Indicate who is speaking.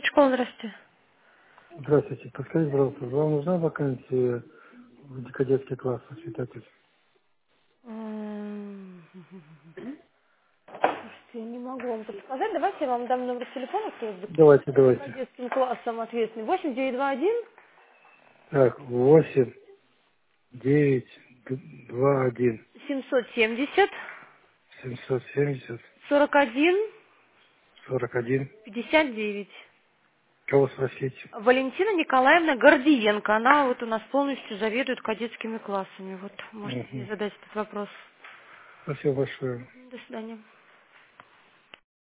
Speaker 1: школа, здравствуйте.
Speaker 2: Здравствуйте. Подскажите, пожалуйста, вам нужна вакансия в кадетский класс воспитатель?
Speaker 1: Слушайте, я не могу вам подсказать. Давайте я вам дам номер телефона, кто
Speaker 2: Давайте,
Speaker 1: за
Speaker 2: давайте.
Speaker 1: кадетским классом ответственный. 8921
Speaker 2: Так, 8, 9, 2, 1,
Speaker 1: 770
Speaker 2: 770,
Speaker 1: 41
Speaker 2: 41.
Speaker 1: 59.
Speaker 2: Кого спросить?
Speaker 1: Валентина Николаевна Гордиенко. Она вот у нас полностью заведует кадетскими классами. Вот, можете ей
Speaker 2: Мгм.
Speaker 1: задать этот вопрос.
Speaker 2: Спасибо большое.
Speaker 1: До свидания.